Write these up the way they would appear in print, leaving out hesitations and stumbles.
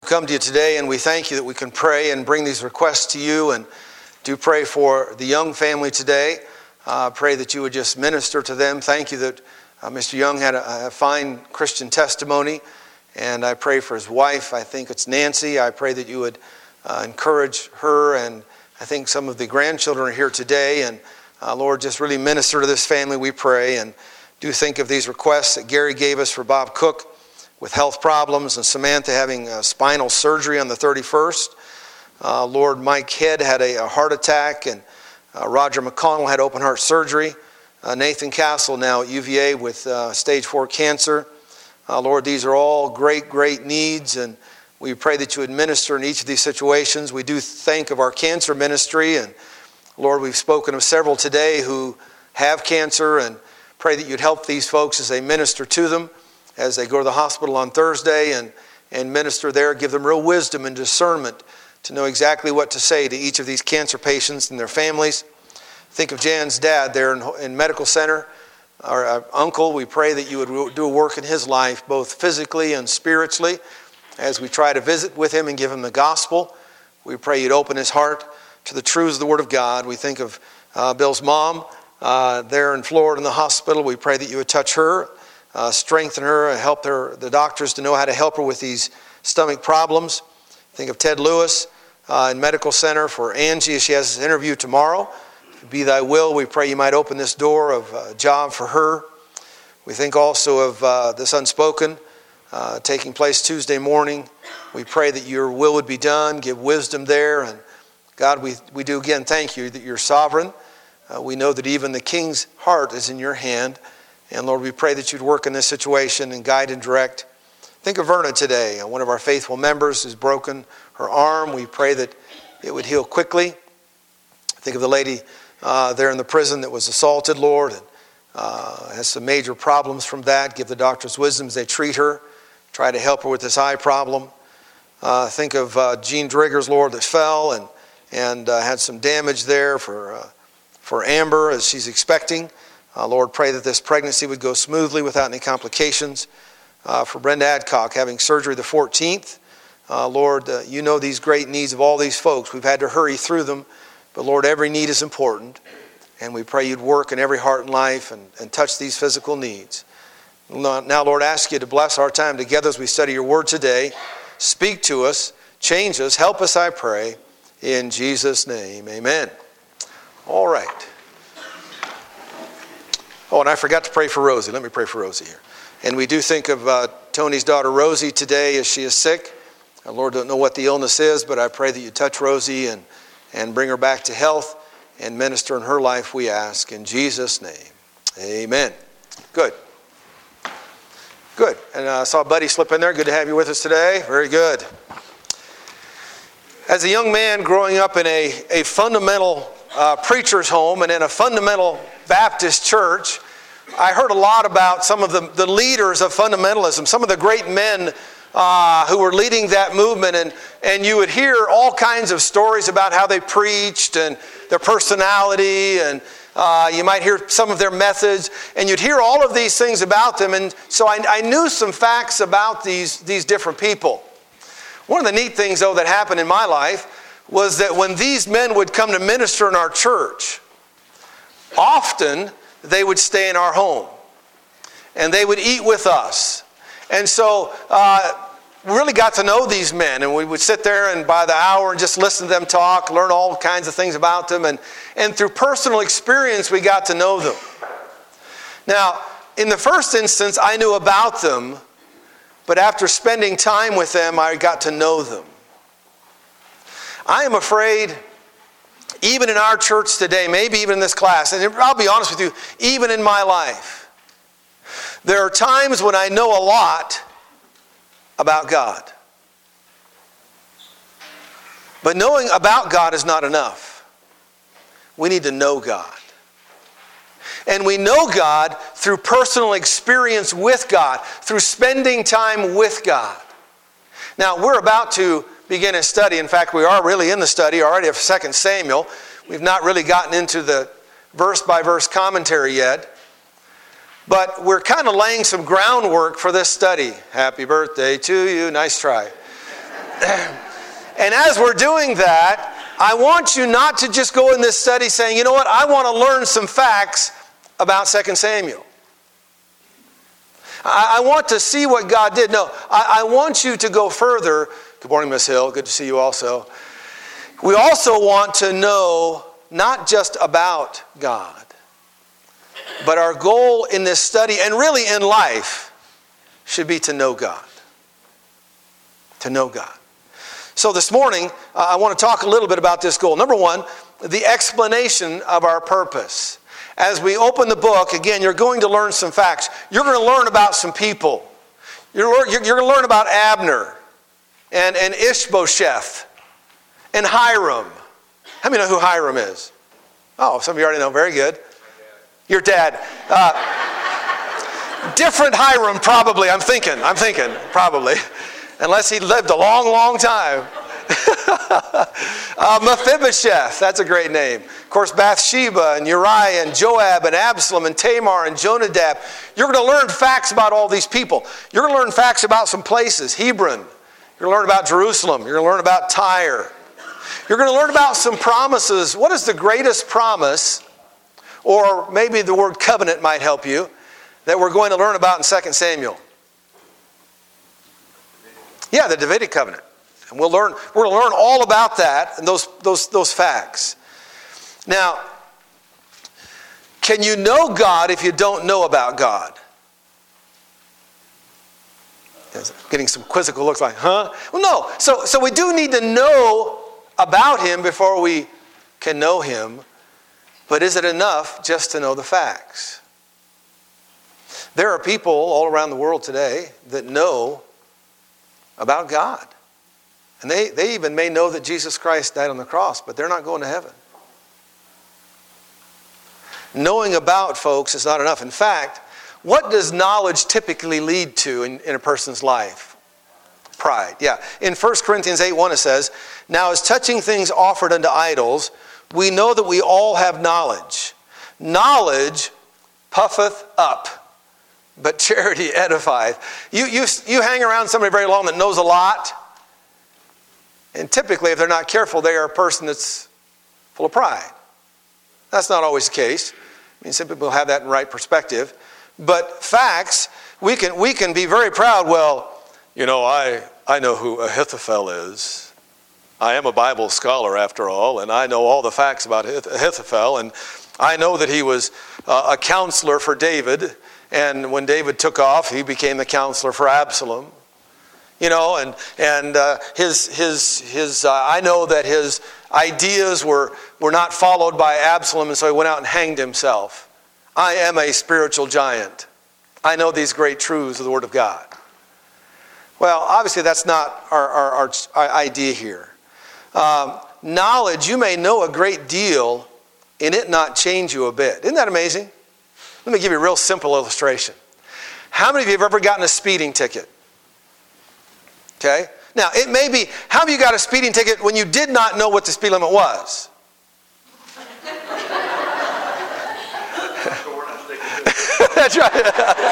come to you today, and we thank you that we can pray and bring these requests to you, and do pray for the Young family today. Pray that you would just minister to them. Thank you that Mr. Young had a fine Christian testimony, and I pray for his wife. I think it's Nancy. I pray that you would encourage her, and I think some of the grandchildren are here today, and Lord, just really minister to this family, we pray, and do think of these requests that Gary gave us for Bob Cook with health problems, and Samantha having spinal surgery on the 31st. Lord, Mike Head had a heart attack, and Roger McConnell had open heart surgery. Nathan Castle now at UVA with stage 4 cancer. Lord, these are all great needs, and we pray that you would minister in each of these situations. We do think of our cancer ministry, and Lord, we've spoken of several today who have cancer, and pray that you'd help these folks as they minister to them, as they go to the hospital on Thursday and minister there. Give them real wisdom and discernment to know exactly what to say to each of these cancer patients and their families. Think of Jan's dad there in medical center, our uncle. We pray that you would do a work in his life, both physically and spiritually, as we try to visit with him and give him the gospel. We pray you'd open his heart to the truths of the Word of God. We think of Bill's mom there in Florida in the hospital. We pray that you would touch her, strengthen her, and help the doctors to know how to help her with these stomach problems. Think of Ted Lewis in medical center for Angie as she has this interview tomorrow. Be thy will. We pray you might open this door of a job for her. We think also of this unspoken taking place Tuesday morning. We pray that your will would be done. Give wisdom there. And God, we do again thank you that you're sovereign. We know that even the king's heart is in your hand. And Lord, we pray that you'd work in this situation and guide and direct. Think of Verna today. One of our faithful members has broken her arm. We pray that it would heal quickly. Think of the lady there in the prison that was assaulted, Lord, and has some major problems from that. Give the doctors wisdom as they treat her. Try to help her with this eye problem. Think of Jean Driggers, Lord, that fell and had some damage there for Amber as she's expecting. Lord, pray that this pregnancy would go smoothly without any complications. For Brenda Adcock having surgery the 14th. Lord, you know these great needs of all these folks. We've had to hurry through them. But Lord, every need is important. And we pray you'd work in every heart and life and touch these physical needs. Now, Lord, ask you to bless our time together as we study your word today. Speak to us, change us, help us, I pray. In Jesus' name, amen. All right. Oh, and I forgot to pray for Rosie. Let me pray for Rosie here. And we do think of Tony's daughter Rosie today as she is sick. Our Lord, don't know what the illness is, but I pray that you touch Rosie and bring her back to health and minister in her life, we ask. In Jesus' name, amen. Good. And I saw Buddy slip in there. Good to have you with us today. Very good. As a young man growing up in a fundamental preacher's home and in a fundamental Baptist church, I heard a lot about some of the leaders of fundamentalism, some of the great men who were leading that movement, and you would hear all kinds of stories about how they preached and their personality, and you might hear some of their methods, and you'd hear all of these things about them, and so I knew some facts about these different people. One of the neat things, though, that happened in my life was that when these men would come to minister in our church, often they would stay in our home, and they would eat with us. And so we really got to know these men, and we would sit there and by the hour and just listen to them talk, learn all kinds of things about them, and through personal experience we got to know them. Now, in the first instance, I knew about them, but after spending time with them, I got to know them. I am afraid, even in our church today, maybe even in this class, and I'll be honest with you, even in my life, there are times when I know a lot about God. But knowing about God is not enough. We need to know God. And we know God through personal experience with God, through spending time with God. Now, we're about to begin a study. In fact, we are really in the study already of 2 Samuel. We've not really gotten into the verse-by-verse commentary yet. But we're kind of laying some groundwork for this study. Happy birthday to you. Nice try. And as we're doing that, I want you not to just go in this study saying, you know what, I want to learn some facts about 2 Samuel. I want to see what God did. No, I want you to go further. Good morning, Miss Hill. Good to see you also. We also want to know not just about God, but our goal in this study, and really in life, should be to know God. To know God. So this morning, I want to talk a little bit about this goal. Number one, the explanation of our purpose. As we open the book, again, you're going to learn some facts. You're going to learn about some people. You're going to learn about Abner and Ishbosheth and Hiram. How many know who Hiram is? Oh, some of you already know. Very good. Your dad. Different Hiram, probably. I'm thinking, probably. Unless he lived a long, long time. Mephibosheth, that's a great name. Of course, Bathsheba and Uriah and Joab and Absalom and Tamar and Jonadab. You're going to learn facts about all these people. You're going to learn facts about some places. Hebron. You're going to learn about Jerusalem. You're going to learn about Tyre. You're going to learn about some promises. What is the greatest promise, or maybe the word covenant might help you, that we're going to learn about in 2 Samuel? Yeah, the Davidic covenant. And we're going to learn all about that and those facts. Now, can you know God if you don't know about God? Getting some quizzical looks like, huh? Well, no. So we do need to know about Him before we can know Him. But is it enough just to know the facts? There are people all around the world today that know about God. And they even may know that Jesus Christ died on the cross, but they're not going to heaven. Knowing about, folks, is not enough. In fact, what does knowledge typically lead to in a person's life? Pride. Yeah. In 1 Corinthians 8:1 it says, "Now as touching things offered unto idols, we know that we all have knowledge. Knowledge puffeth up, but charity edifieth." You hang around somebody very long that knows a lot, and typically, if they're not careful, they are a person that's full of pride. That's not always the case. I mean, some people have that in right perspective. But facts, we can be very proud. Well, you know, I know who Ahithophel is. I am a Bible scholar, after all, and I know all the facts about Ahithophel, and I know that he was a counselor for David. And when David took off, he became the counselor for Absalom. You know, and I know that his ideas were not followed by Absalom, and so he went out and hanged himself. I am a spiritual giant. I know these great truths of the Word of God. Well, obviously that's not our idea here. Knowledge, you may know a great deal and it not change you a bit. Isn't that amazing? Let me give you a real simple illustration. How many of you have ever gotten a speeding ticket? Okay? Now, it may be, how have you got a speeding ticket when you did not know what the speed limit was? That's right.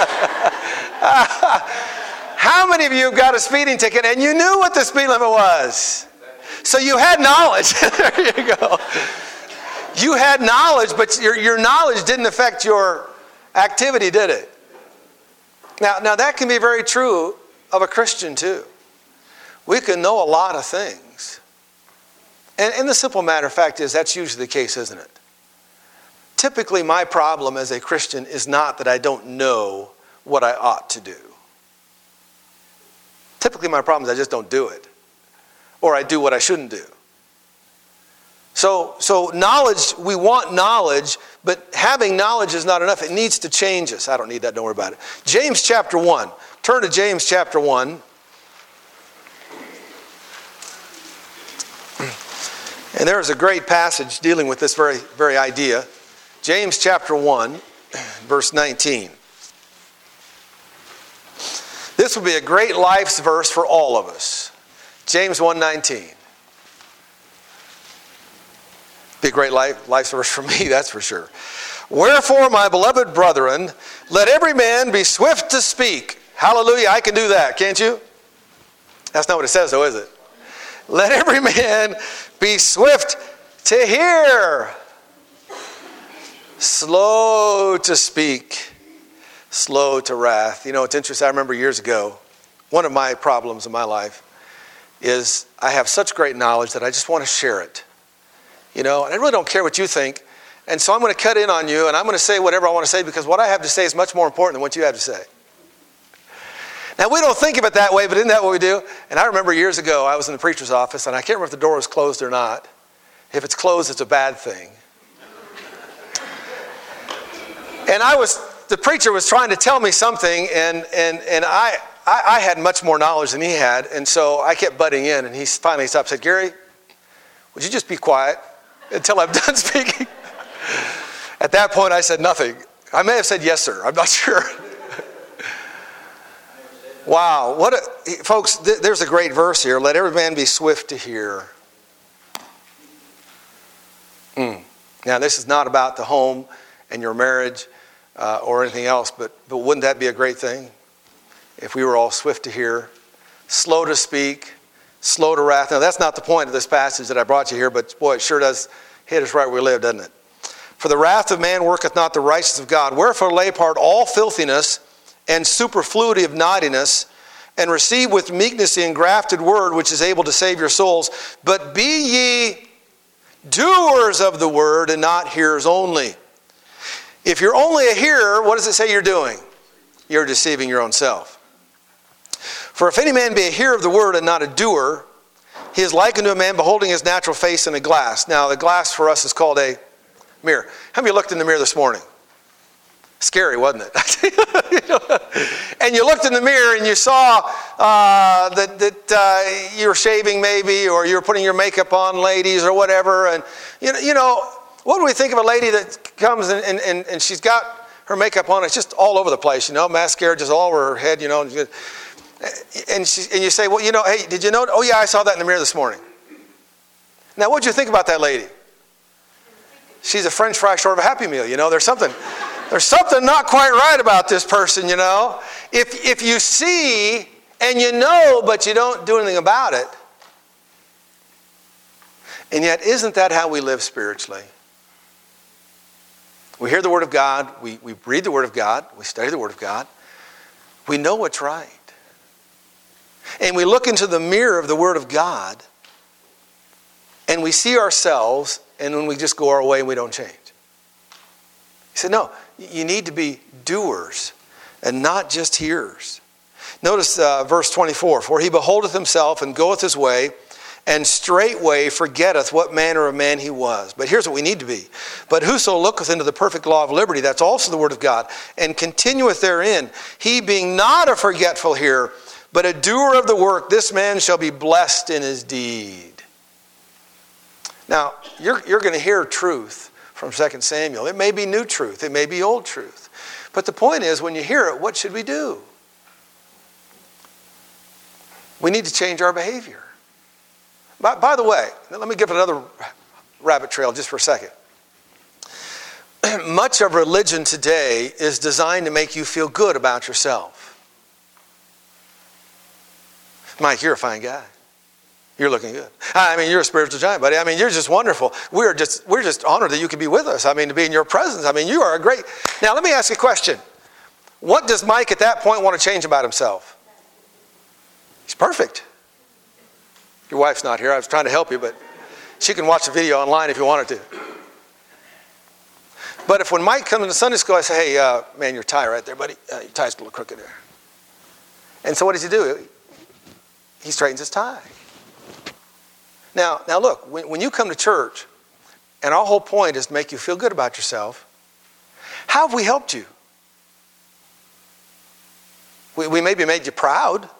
How many of you got a speeding ticket and you knew what the speed limit was? So you had knowledge. There you go. You had knowledge, but your knowledge didn't affect your activity, did it? Now that can be very true of a Christian too. We can know a lot of things. And the simple matter of fact is that's usually the case, isn't it? Typically my problem as a Christian is not that I don't know what I ought to do. Typically my problem is I just don't do it. Or I do what I shouldn't do. So knowledge, we want knowledge, but having knowledge is not enough. It needs to change us. I don't need that, don't worry about it. James chapter 1. Turn to James chapter 1. And there is a great passage dealing with this very idea. James chapter 1, verse 19. This will be a great life's verse for all of us. James 1:19. Be a great life's verse for me, that's for sure. "Wherefore, my beloved brethren, let every man be swift to speak." Hallelujah, I can do that, can't you? That's not what it says though, is it? Let every man be swift to hear, slow to speak, slow to wrath. You know, it's interesting. I remember years ago, one of my problems in my life is I have such great knowledge that I just want to share it. You know, and I really don't care what you think. And so I'm going to cut in on you, and I'm going to say whatever I want to say, because what I have to say is much more important than what you have to say. Now, we don't think of it that way, but isn't that what we do? And I remember years ago, I was in the preacher's office, and I can't remember if the door was closed or not. If it's closed, it's a bad thing. And the preacher was trying to tell me something, and I had much more knowledge than he had, and so I kept butting in, and he finally stopped and said, Gary, would you just be quiet until I'm done speaking? At that point, I said nothing. I may have said yes, sir. I'm not sure. Wow. Folks, there's a great verse here. Let every man be swift to hear. Now, this is not about the home and your marriage or anything else, but wouldn't that be a great thing if we were all swift to hear, slow to speak, slow to wrath? Now, that's not the point of this passage that I brought you here, but boy, it sure does hit us right where we live, doesn't it? For the wrath of man worketh not the righteousness of God. Wherefore lay apart all filthiness and superfluity of naughtiness, and receive with meekness the engrafted word, which is able to save your souls. But be ye doers of the word, and not hearers only. If you're only a hearer, what does it say you're doing? You're deceiving your own self. For if any man be a hearer of the word and not a doer, he is likened to a man beholding his natural face in a glass. Now, the glass for us is called a mirror. How many of you looked in the mirror this morning? Scary, wasn't it? And you looked in the mirror and you saw that you were shaving maybe, or you were putting your makeup on, ladies, or whatever. And you know, what do we think of a lady that comes and she's got her makeup on? It's just all over the place, you know, mascara just all over her head, you know. And you say, well, you know, hey, did you know? Oh, yeah, I saw that in the mirror this morning. Now, what did you think about that lady? She's a French fry short of a Happy Meal, you know. There's something not quite right about this person, you know. If you see and you know, but you don't do anything about it. And yet, isn't that how we live spiritually? We hear the Word of God, we read the Word of God, we study the Word of God. We know what's right. And we look into the mirror of the Word of God, and we see ourselves, and then we just go our way and we don't change. He said, no, you need to be doers and not just hearers. Notice verse 24. For he beholdeth himself and goeth his way, and straightway forgetteth what manner of man he was. But here's what we need to be. But whoso looketh into the perfect law of liberty, that's also the word of God, and continueth therein, he being not a forgetful hearer, but a doer of the work, this man shall be blessed in his deed. Now, you're going to hear truth from 2 Samuel. It may be new truth. It may be old truth. But the point is, when you hear it, what should we do? We need to change our behavior. By the way, let me give another rabbit trail just for a second. Much of religion today is designed to make you feel good about yourself. Mike, you're a fine guy. You're looking good. I mean, you're a spiritual giant, buddy. I mean, you're just wonderful. We're just honored that you could be with us. I mean, to be in your presence. I mean, you are a great... Now, let me ask you a question. What does Mike at that point want to change about himself? He's perfect. Your wife's not here. I was trying to help you, but she can watch the video online if you wanted to. But if when Mike comes into Sunday school, I say, hey, man, your tie right there, buddy. Your tie's a little crooked there. And so what does he do? He straightens his tie. Now look, when you come to church, and our whole point is to make you feel good about yourself, how have we helped you? We maybe made you proud,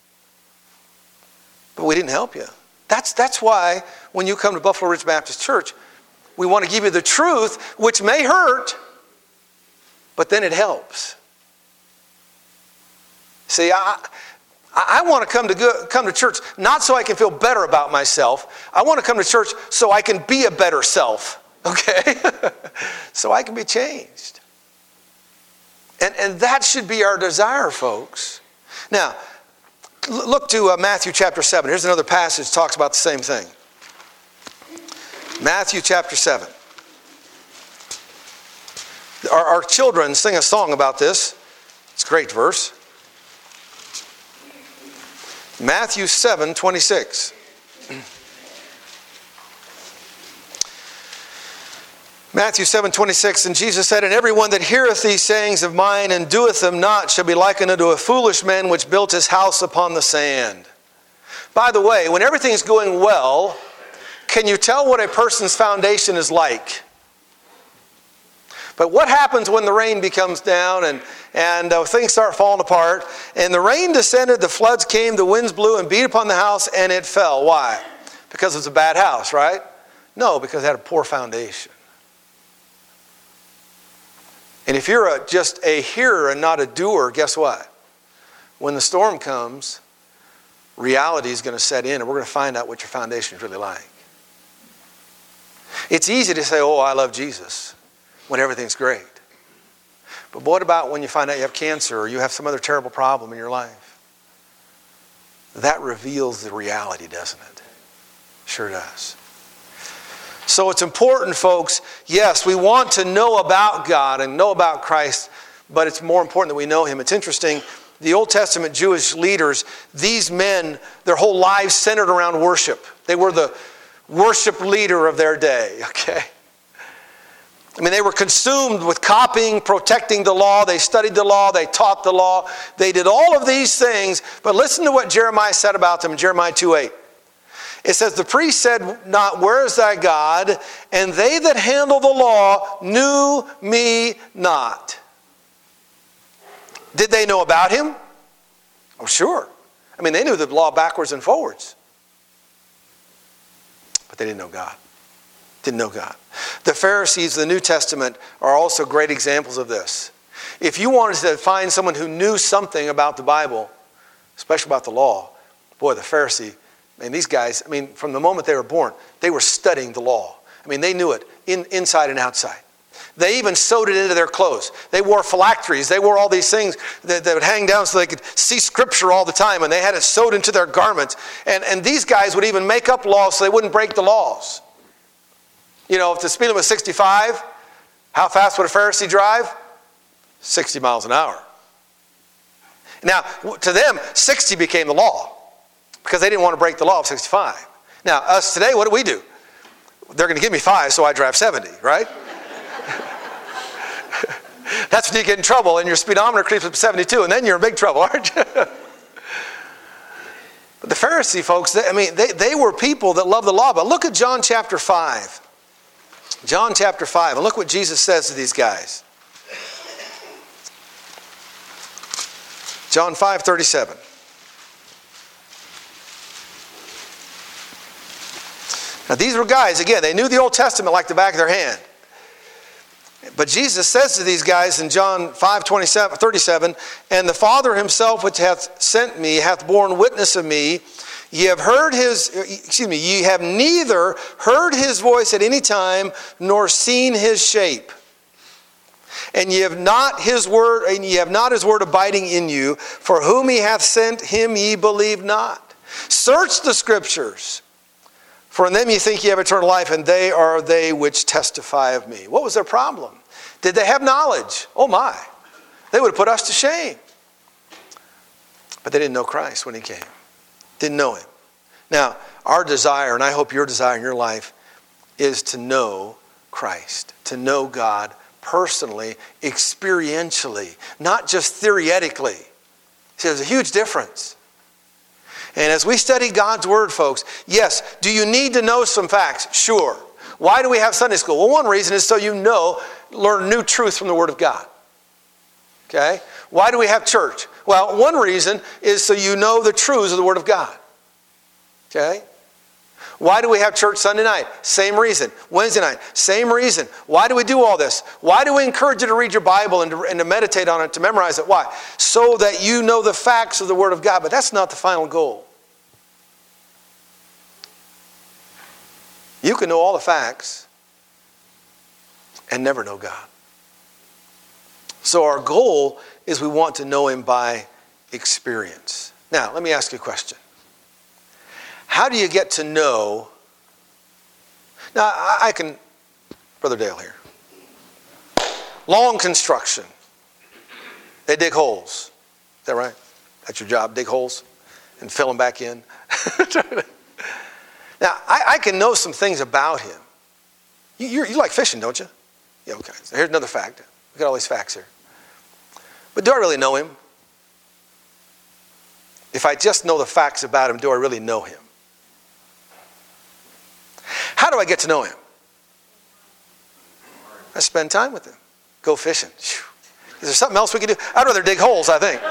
but we didn't help you. That's why when you come to Buffalo Ridge Baptist Church, we want to give you the truth, which may hurt, but then it helps. See, I want to come to church not so I can feel better about myself. I want to come to church so I can be a better self, okay? So I can be changed. And that should be our desire, folks. Now, Look to Matthew chapter 7. Here's another passage that talks about the same thing. Matthew chapter 7. Our children sing a song about this. It's a great verse. Matthew 7:26. Matthew 7:26, and Jesus said, and everyone that heareth these sayings of mine and doeth them not shall be likened unto a foolish man which built his house upon the sand. By the way, when everything's going well, can you tell what a person's foundation is like? But what happens when the rain becomes down and things start falling apart? And the rain descended, the floods came, the winds blew and beat upon the house, and it fell. Why? Because it's a bad house, right? No, because it had a poor foundation. And if you're just a hearer and not a doer, guess what? When the storm comes, reality is going to set in, and we're going to find out what your foundation is really like. It's easy to say, oh, I love Jesus, when everything's great. But what about when you find out you have cancer or you have some other terrible problem in your life? That reveals the reality, doesn't it? Sure does. So it's important, folks. Yes, we want to know about God and know about Christ, but it's more important that we know Him. It's interesting, the Old Testament Jewish leaders, these men, their whole lives centered around worship. They were the worship leader of their day, okay? I mean, they were consumed with copying, protecting the law. They studied the law. They taught the law. They did all of these things. But listen to what Jeremiah said about them in Jeremiah 2:8. It says, the priest said not, where is thy God? And they that handle the law knew me not. Did they know about Him? Oh, sure. I mean, they knew the law backwards and forwards. But they didn't know God. Didn't know God. The Pharisees of the New Testament are also great examples of this. If you wanted to find someone who knew something about the Bible, especially about the law, boy, the Pharisee, man, these guys, I mean, from the moment they were born, they were studying the law. I mean, they knew it inside and outside. They even sewed it into their clothes. They wore phylacteries. They wore all these things that would hang down so they could see Scripture all the time, and they had it sewed into their garments. And these guys would even make up laws so they wouldn't break the laws. You know, if the speed limit was 65, how fast would a Pharisee drive? 60 miles an hour. Now, to them, 60 became the law because they didn't want to break the law of 65. Now, us today, what do? They're going to give me 5, so I drive 70, right? That's when you get in trouble and your speedometer creeps up to 72, and then you're in big trouble, aren't you? But the Pharisee folks, they were people that loved the law. But look at John chapter 5. John chapter 5, and look what Jesus says to these guys. John 5:37. Now these were guys, again, they knew the Old Testament like the back of their hand. But Jesus says to these guys in John 5:37, and the Father himself which hath sent me hath borne witness of me. Ye have neither heard his voice at any time, nor seen his shape. And ye have not his word abiding in you, for whom he hath sent, him ye believe not. Search the Scriptures, for in them ye think ye have eternal life, and they are they which testify of me. What was their problem? Did they have knowledge? Oh my. They would have put us to shame. But they didn't know Christ when he came. Didn't know him. Now, our desire, and I hope your desire in your life, is to know Christ. To know God personally, experientially, not just theoretically. See, there's a huge difference. And as we study God's Word, folks, yes, do you need to know some facts? Sure. Why do we have Sunday school? Well, one reason is so you learn new truths from the Word of God. Okay? Why do we have church? Well, one reason is so you know the truths of the Word of God. Okay? Why do we have church Sunday night? Same reason. Wednesday night, same reason. Why do we do all this? Why do we encourage you to read your Bible and to meditate on it, to memorize it? Why? So that you know the facts of the Word of God. But that's not the final goal. You can know all the facts and never know God. So our goal is we want to know him by experience. Now, let me ask you a question. How do you get to know? Now, I can, Brother Dale here. Lawn construction. They dig holes. Is that right? That's your job, dig holes and fill them back in. Now, I can know some things about him. You like fishing, don't you? Yeah, okay. So here's another fact. Look at all these facts here. But do I really know him? If I just know the facts about him, do I really know him? How do I get to know him? I spend time with him. Go fishing. Is there something else we can do? I'd rather dig holes, I think.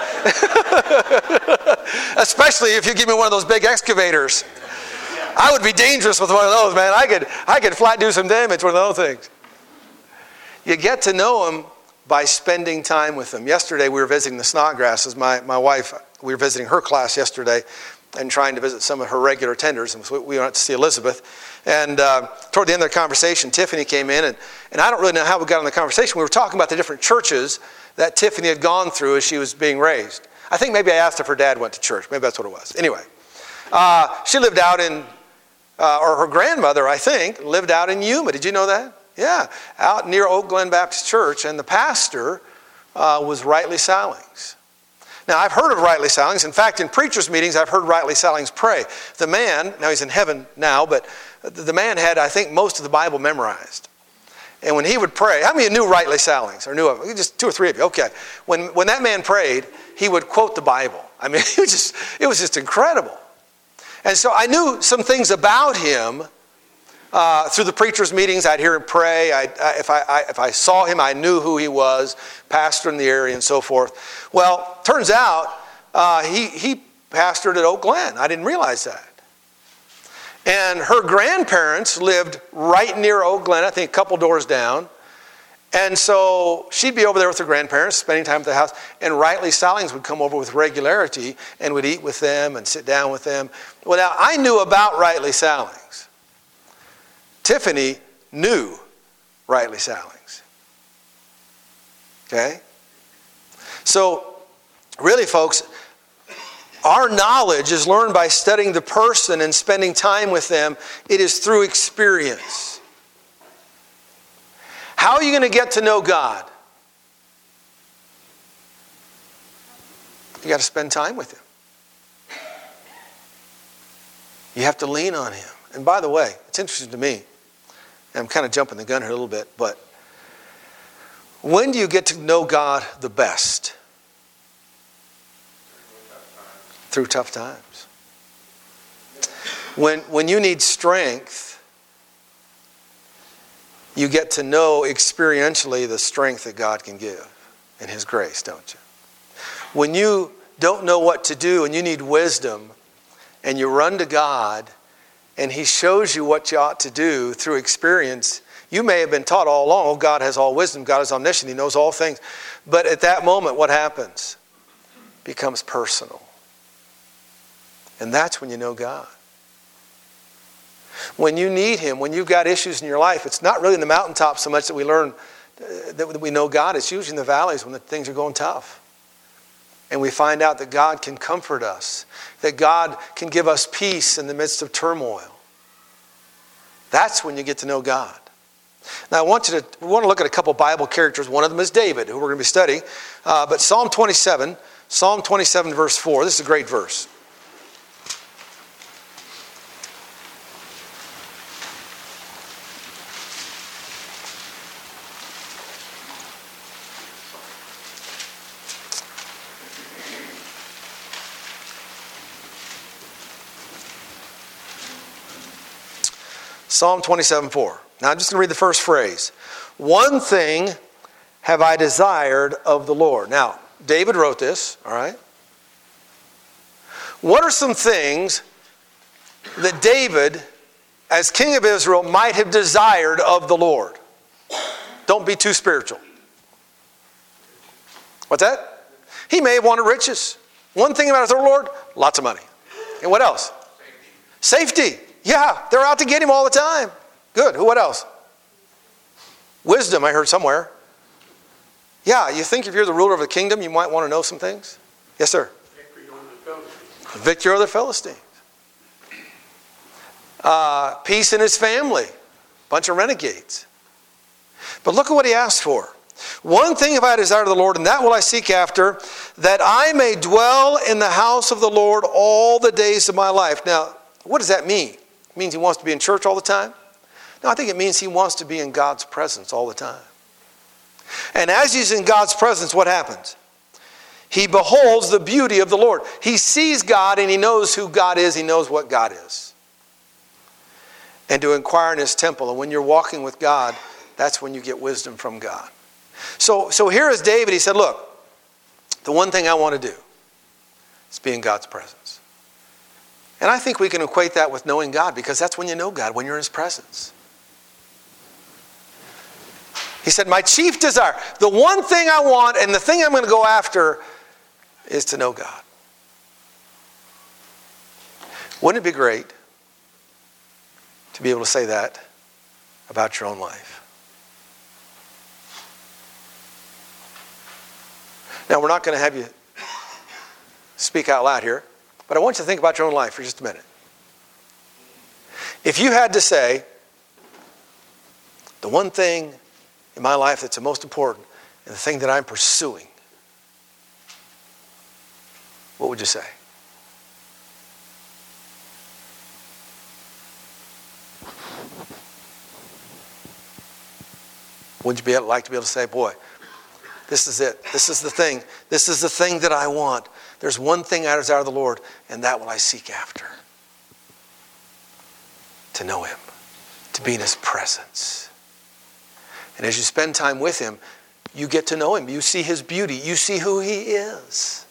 Especially if you give me one of those big excavators. I would be dangerous with one of those, man. I could flat do some damage with one of those things. You get to know him by spending time with him. Yesterday we were visiting the Snodgrasses. My wife, we were visiting her class yesterday and trying to visit some of her regular attenders. And so we went to see Elizabeth. And toward the end of the conversation, Tiffany came in. And I don't really know how we got on the conversation. We were talking about the different churches that Tiffany had gone through as she was being raised. I think maybe I asked if her dad went to church. Maybe that's what it was. Anyway, she lived out in, or her grandmother, I think, lived out in Yuma. Did you know that? Yeah, out near Oak Glen Baptist Church. And the pastor was Rightly Sallings. Now, I've heard of Rightly Sallings. In fact, in preachers' meetings, I've heard Rightly Sallings pray. The man, now he's in heaven now, but the man had, I think, most of the Bible memorized. And when he would pray, how many of you knew Rightly Sallings? Or knew of him? Just 2 or 3 of you. Okay. When that man prayed, he would quote the Bible. I mean, it was just incredible. And so I knew some things about him through the preachers' meetings. I'd hear him pray. If I saw him, I knew who he was, pastor in the area and so forth. Well, turns out he pastored at Oak Glen. I didn't realize that. And her grandparents lived right near Oak Glen, I think a couple doors down. And so she'd be over there with her grandparents, spending time at the house. And Rightly Sallings would come over with regularity and would eat with them and sit down with them. Well, now, I knew about Rightly Sallings. Tiffany knew Rightly Sallings. Okay? So, really, folks, our knowledge is learned by studying the person and spending time with them. It is through experience. How are you going to get to know God? You got to spend time with him. You have to lean on him. And by the way, it's interesting to me, and I'm kind of jumping the gun here a little bit, but when do you get to know God the best? Through tough times. When you need strength, you get to know experientially the strength that God can give in his grace, don't you? When you don't know what to do and you need wisdom and you run to God and he shows you what you ought to do through experience, you may have been taught all along, oh, God has all wisdom, God is omniscient, he knows all things. But at that moment, what happens? It becomes personal. And that's when you know God. When you need him, when you've got issues in your life, it's not really in the mountaintop so much that we learn that we know God. It's usually in the valleys when things are going tough. And we find out that God can comfort us, that God can give us peace in the midst of turmoil. That's when you get to know God. Now, we want to look at a couple Bible characters. One of them is David, who we're going to be studying. But Psalm 27 verse 4, this is a great verse. Psalm 27:4. Now I'm just going to read the first phrase. One thing have I desired of the Lord. Now, David wrote this, all right? What are some things that David, as king of Israel, might have desired of the Lord? Don't be too spiritual. What's that? He may have wanted riches. One thing about the Lord, lots of money. And what else? Safety. Yeah, they're out to get him all the time. Good. What else? Wisdom, I heard somewhere. Yeah, you think if you're the ruler of a kingdom, you might want to know some things? Yes, sir. Victory over the Philistines. Peace in his family. Bunch of renegades. But look at what he asked for. One thing have I desired of the Lord, and that will I seek after, that I may dwell in the house of the Lord all the days of my life. Now, what does that mean? It means he wants to be in church all the time? No, I think it means he wants to be in God's presence all the time. And as he's in God's presence, what happens? He beholds the beauty of the Lord. He sees God and he knows who God is. He knows what God is. And to inquire in his temple. And when you're walking with God, that's when you get wisdom from God. So here is David. He said, look, the one thing I want to do is be in God's presence. And I think we can equate that with knowing God, because that's when you know God, when you're in his presence. He said, my chief desire, the one thing I want and the thing I'm going to go after is to know God. Wouldn't it be great to be able to say that about your own life? Now, we're not going to have you speak out loud here, but I want you to think about your own life for just a minute. If you had to say, the one thing in my life that's the most important and the thing that I'm pursuing, what would you say? Wouldn't you like to be able to say, boy, this is it. This is the thing. This is the thing that I want. There's one thing I desire of the Lord, and that will I seek after. To know him. To be in his presence. And as you spend time with him, you get to know him. You see his beauty. You see who he is.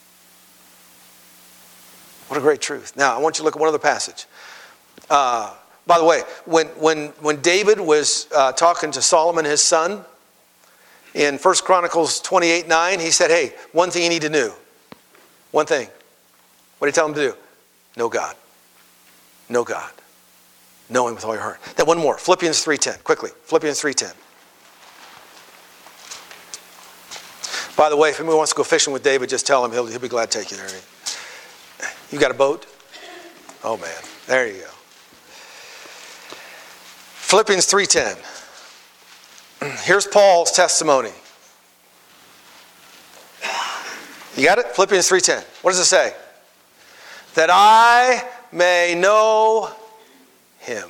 What a great truth. Now, I want you to look at one other passage. By the way, when David was talking to Solomon, his son, in 1 Chronicles 28:9, he said, hey, one thing you need to know. One thing. What did he tell him to do? Know God. Know God. Know him with all your heart. Then one more. Philippians 3:10. Quickly. Philippians 3:10. By the way, if anyone wants to go fishing with David, just tell him. He'll be glad to take you there. You got a boat? Oh, man. There you go. Philippians 3:10. Here's Paul's testimony. You got it? Philippians 3:10. What does it say? That I may know him.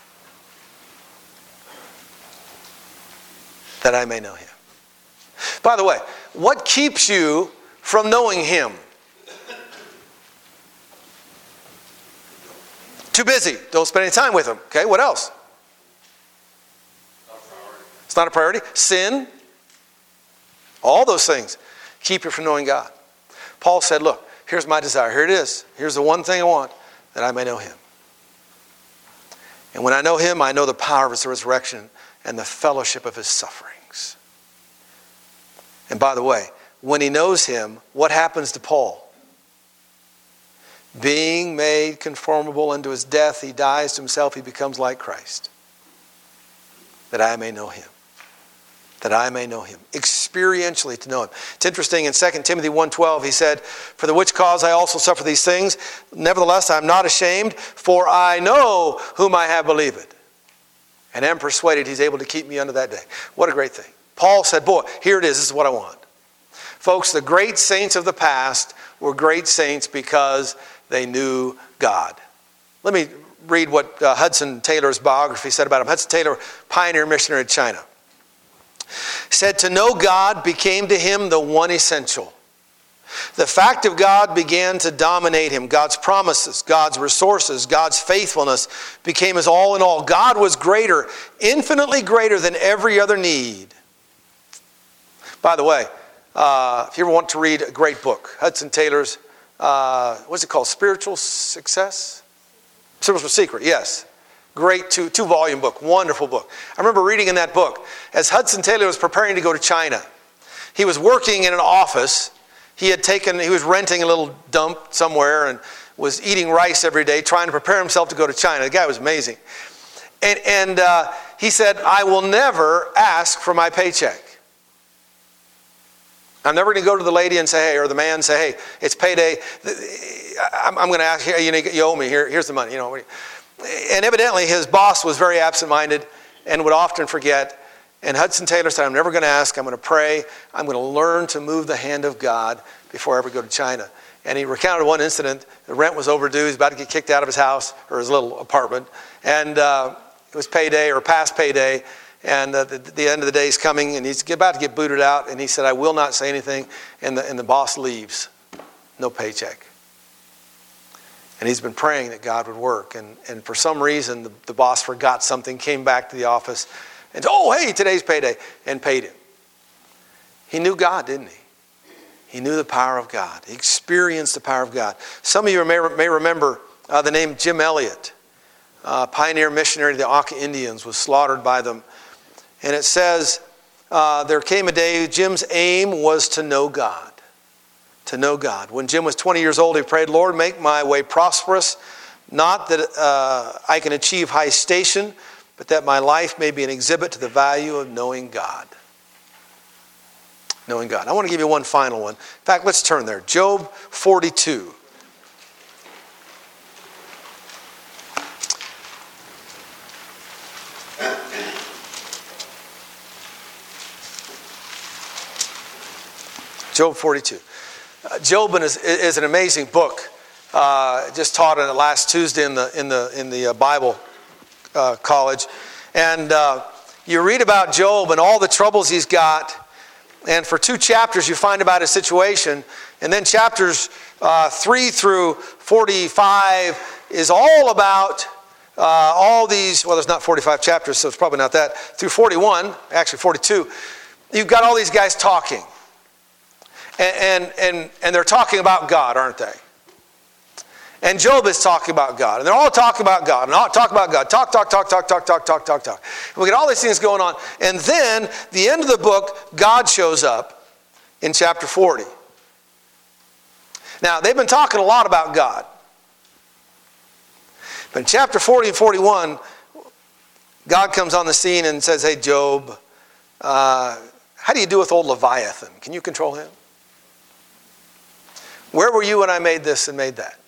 That I may know him. By the way, what keeps you from knowing him? Too busy. Don't spend any time with him. Okay, what else? It's not a priority. Sin. All those things keep you from knowing God. Paul said, look, here's my desire. Here it is. Here's the one thing I want, that I may know him. And when I know him, I know the power of his resurrection and the fellowship of his sufferings. And by the way, when he knows him, what happens to Paul? Being made conformable unto his death, he dies to himself, he becomes like Christ. That I may know him. That I may know him. Experientially to know him. It's interesting, in 2 Timothy 1:12, he said, for the which cause I also suffer these things. Nevertheless, I am not ashamed, for I know whom I have believed. And am persuaded he's able to keep me unto that day. What a great thing. Paul said, boy, here it is. This is what I want. Folks, the great saints of the past were great saints because they knew God. Let me read what Hudson Taylor's biography said about him. Hudson Taylor, pioneer missionary to China, said, to know God became to him the one essential. The fact of God began to dominate him. God's promises, God's resources, God's faithfulness became his all in all. God was greater, infinitely greater than every other need. By the way, if you ever want to read a great book, Hudson Taylor's, what's it called? Spiritual Success? Spiritual Secret, yes. Great two-volume book, wonderful book. I remember reading in that book, as Hudson Taylor was preparing to go to China, he was working in an office. He was renting a little dump somewhere and was eating rice every day, trying to prepare himself to go to China. The guy was amazing. And he said, I will never ask for my paycheck. I'm never going to go to the lady and say, hey, or the man and say, hey, it's payday. I'm going to ask, you owe me, here's the money. And evidently his boss was very absent-minded and would often forget. And Hudson Taylor said, I'm never going to ask, I'm going to pray, I'm going to learn to move the hand of God before I ever go to China. And he recounted one incident. The rent was overdue. He was about to get kicked out of his house or his little apartment. And it was payday or past payday. And the end of the day is coming, and he's about to get booted out. And he said, I will not say anything. And the boss leaves. No paycheck. And he's been praying that God would work. And for some reason, the boss forgot something, came back to the office, and hey, today's payday, and paid him. He knew God, didn't he? He knew the power of God. He experienced the power of God. Some of you may remember the name Jim Elliot, pioneer missionary to the Auca Indians, was slaughtered by them. And it says, there came a day, Jim's aim was to know God. To know God. When Jim was 20 years old, he prayed, Lord, make my way prosperous, not that I can achieve high station, but that my life may be an exhibit to the value of knowing God. Knowing God. I want to give you one final one. In fact, let's turn there. Job 42. Job 42. Job is an amazing book. Just taught on it last Tuesday in the Bible college, and you read about Job and all the troubles he's got. And for 2 chapters, you find about his situation, and then chapters 3 through 45 is all about all these. Well, there's not 45 chapters, so it's probably not that. Through 41, actually 42, you've got all these guys talking. And they're talking about God, aren't they? And Job is talking about God. And they're all talking about God. And all talk about God. Talk. And we get all these things going on. And then, the end of the book, God shows up in chapter 40. Now, they've been talking a lot about God. But in chapter 40 and 41, God comes on the scene and says, hey, Job, how do you do with old Leviathan? Can you control him? Where were you when I made this and made that?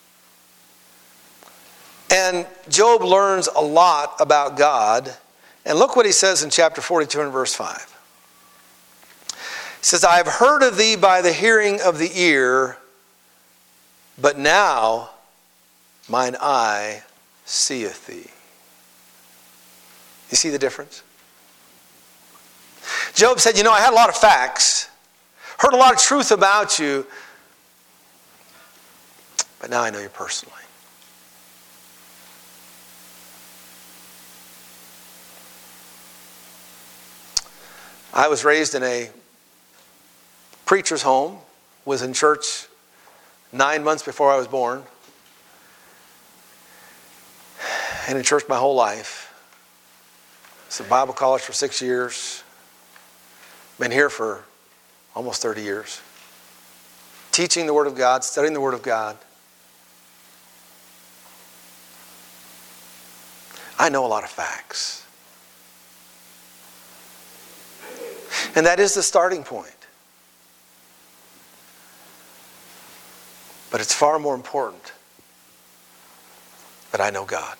And Job learns a lot about God. And look what he says in chapter 42 and verse 5. He says, I have heard of thee by the hearing of the ear, but now mine eye seeth thee. You see the difference? Job said, I had a lot of facts, heard a lot of truth about you, but now I know you personally. I was raised in a preacher's home, was in church 9 months before I was born, and in church my whole life. I was at Bible college for 6 years, been here for almost 30 years, teaching the Word of God, studying the Word of God. I know a lot of facts. And that is the starting point. But it's far more important that I know God.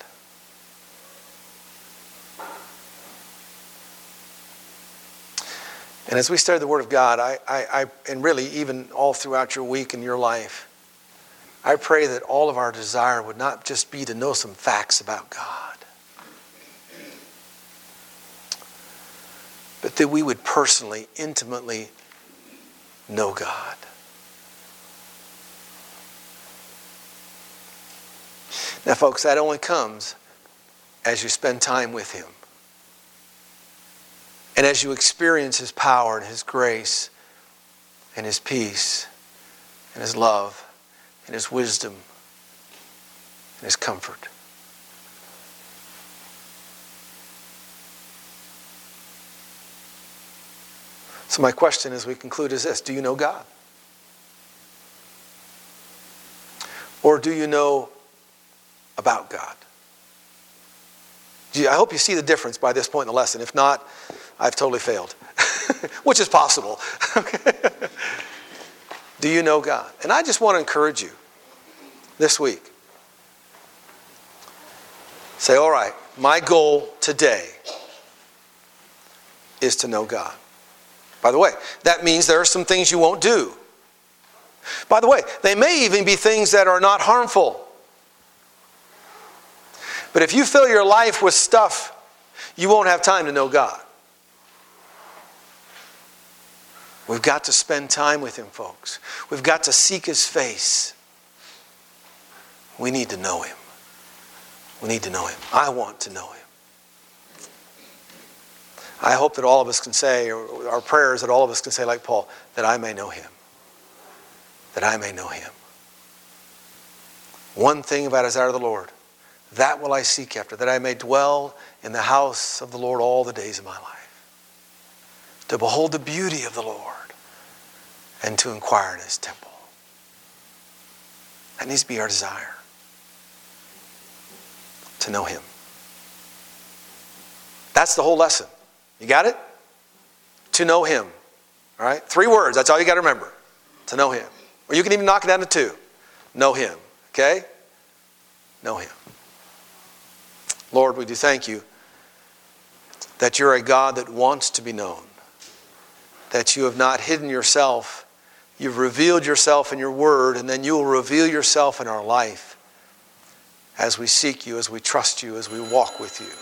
And as we study the Word of God, and really even all throughout your week and your life, I pray that all of our desire would not just be to know some facts about God, but that we would personally, intimately know God. Now, folks, that only comes as you spend time with Him. And as you experience His power and His grace and His peace and His love and His wisdom and His comfort. So my question as we conclude is this: do you know God? Or do you know about God? I hope you see the difference by this point in the lesson. If not, I've totally failed, which is possible. Okay. Do you know God? And I just want to encourage you this week. Say, all right, my goal today is to know God. By the way, that means there are some things you won't do. By the way, they may even be things that are not harmful. But if you fill your life with stuff, you won't have time to know God. We've got to spend time with Him, folks. We've got to seek His face. We need to know Him. We need to know Him. I want to know Him. I hope that all of us can say, or our prayers that all of us can say like Paul, that I may know Him. That I may know Him. One thing about desire of the Lord, that will I seek after, that I may dwell in the house of the Lord all the days of my life. To behold the beauty of the Lord and to inquire in His temple. That needs to be our desire. To know Him. That's the whole lesson. You got it? To know Him. All right? 3 words. That's all you got to remember. To know Him. Or you can even knock it down to 2. Know Him. Okay? Know Him. Lord, we do thank You that You're a God that wants to be known. That You have not hidden Yourself. You've revealed Yourself in Your Word, and then You will reveal Yourself in our life as we seek You, as we trust You, as we walk with You.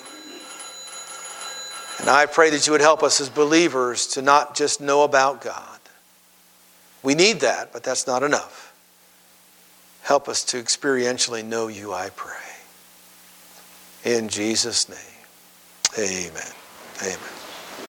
And I pray that You would help us as believers to not just know about God. We need that, but that's not enough. Help us to experientially know You, I pray. In Jesus' name, amen. Amen.